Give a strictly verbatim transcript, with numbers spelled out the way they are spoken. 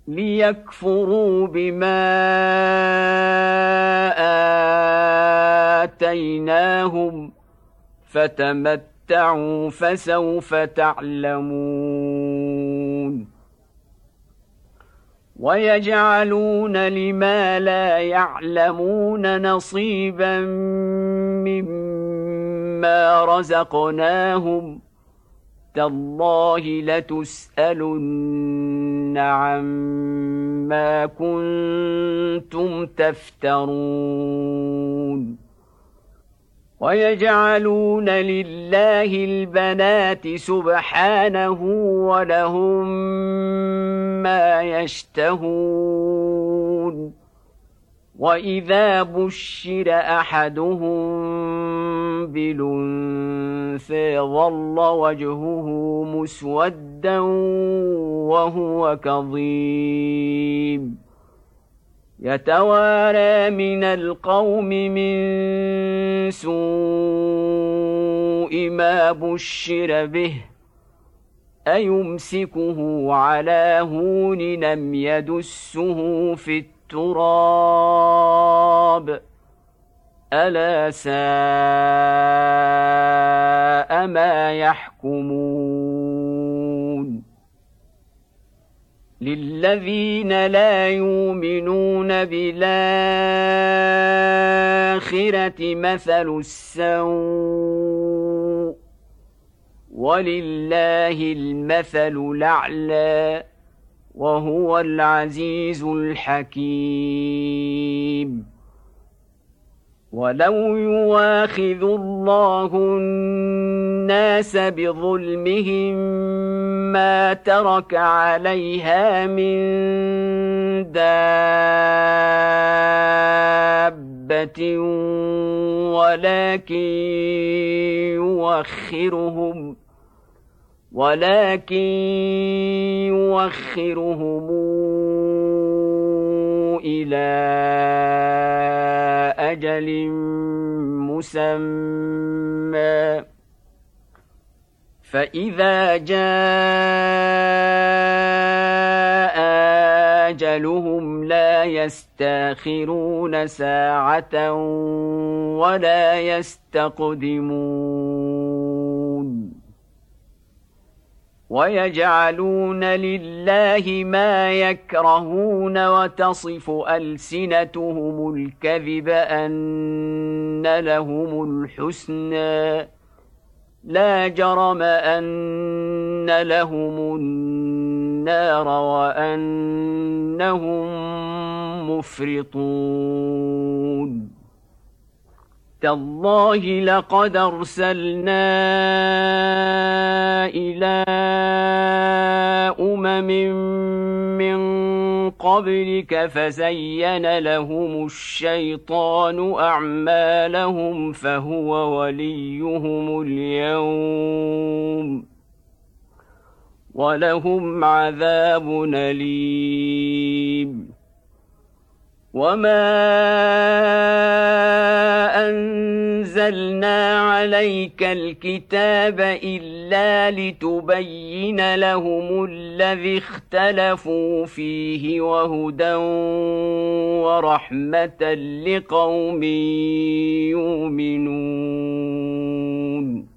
ليكفروا بما آتيناهم فتمتعوا فسوف تعلمون ويجعلون لما لا يعلمون نصيبا مما رزقناهم تالله لتسألن عما كنتم تفترون ويجعلون لله البنات سبحانه ولهم ما يشتهون وإذا بشر أحدهم بالأنثى ظل وجهه مسودا وهو كظيم يتوارى من القوم من سوء ما بشر به أيمسكه على هون لم يدسه في التراب ألا ساء ما يحكمون للذين لا يؤمنون بالآخرة مثل السوء ولله المثل الأعلى وهو العزيز الحكيم ولو يواخذ الله الناس بظلمهم ما ترك عليها من دابة ولكن يؤخرهم ولكن يؤخرهم إلى أجل مسمى فإذا جاء أجلهم لا يستأخرون ساعة ولا يستقدمون ويجعلون لله ما يكرهون وتصف ألسنتهم الكذب أن لهم الحسنى لا جرم أن لهم النار وأنهم مفرطون تالله لقد أرسلنا إلى أمم من قبلك فزين لهم الشيطان أعمالهم فهو وليهم اليوم ولهم عذاب أليم وما أنزلنا عليك الكتاب إلا لتبين لهم الذي اختلفوا فيه وهدى ورحمة لقوم يؤمنون